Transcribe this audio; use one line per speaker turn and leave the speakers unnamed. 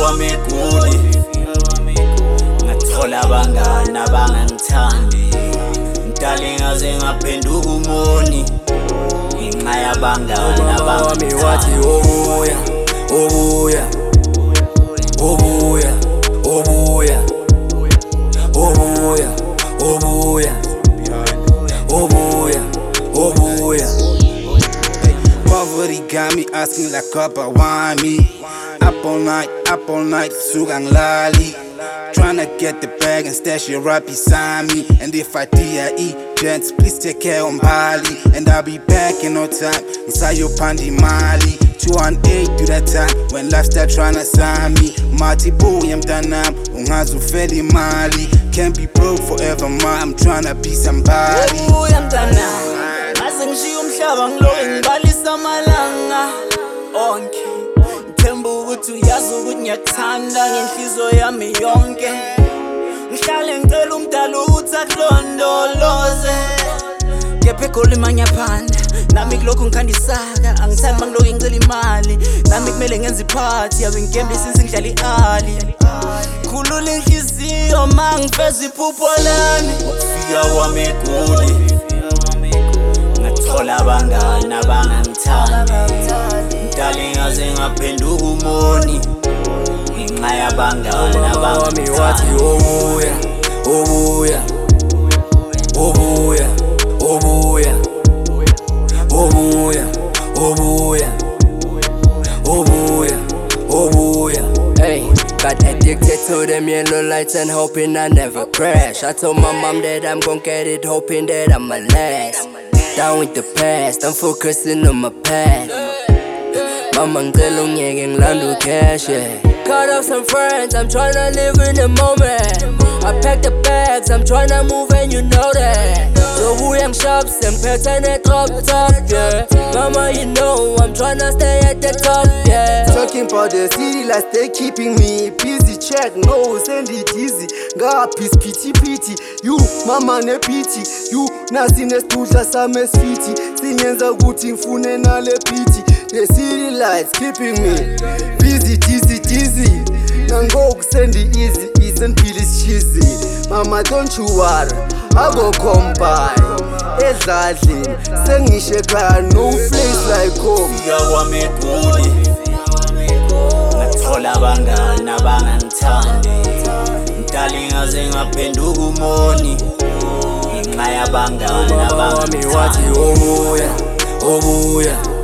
kwami egoli ngathola abangani abangangithandi ngidale ngaze ngaphenduka umoni ngenxa yabangani
abangami wathi obuya obuya obuya obuya obuya obuya obuya obuya.
Poverty got me asking like Papa, why me? Up all night, sugang lali. Tryna get the bag and stash it right beside me. And if I DIE, gents, please take care on Bali. And I'll be back in no time, inside your pandi mali. 218 to that time, when lifestyle tryna sign me. Marty boy, I'm done now, ungazu feli mali. Can't be broke forever, ma, I'm tryna be somebody.
Boy, I'm done now. Ngishiya umhlaba ngiloke ngibalisa amalanga onke ngithemba ukuthi uyazi ukuthi ngiyakuthanda ngenhliziyo yami yonke ngihlale ngicela umdala ukuthi akulondoloze kepha egoli manyaphanda nami kulokhu ngikhandisaka angithandi mangiloke ngicela imali nami kumele ngenze iphathi yabe ngigembe since ngidlala i-ali khulula inhliziyo mangifeza iphupho lami ukufika kwami egoli thola abangani abangangithandi ngidale ngaze ngaphenduka umoni ngenxa yabangani
abangami wathi obuya obuya obuya obuya obuya obuya obuya obuya. Hey, got addicted to them yellow lights and hoping I never crash. I told my mom that I'm gon' get it, hoping that I'ma last. Down with the past, I'm focusing on my past. Mama ngicela ungiyeke ngilanda cash, yeah. Cut off some friends, I'm tryna live in the moment. I pack the bags, I'm tryna move and you know that. So who young shops and petty drop top, yeah. Mama, you know I'm tryna stay at the top, yeah.
Talking about the city lights, they keeping me busy. Check, no, send it easy. Got peace, pity. You, mama ne pity. You, nasi nesitudla same sfiti. Singenza ukuthi ngifune nale pity. The city lights keeping me busy, dizzy. Nangoku send it easy and feel it's cheesy. Mama, don't you worry, I go come by. Ezadlini, sengishe ekhaya, no place like home.
Fika kwami egoli ngathola abangani abangangithandi ngidale ngaze ngaphenduka umoni ngenxa yabangani
abangami wathi obuya obuya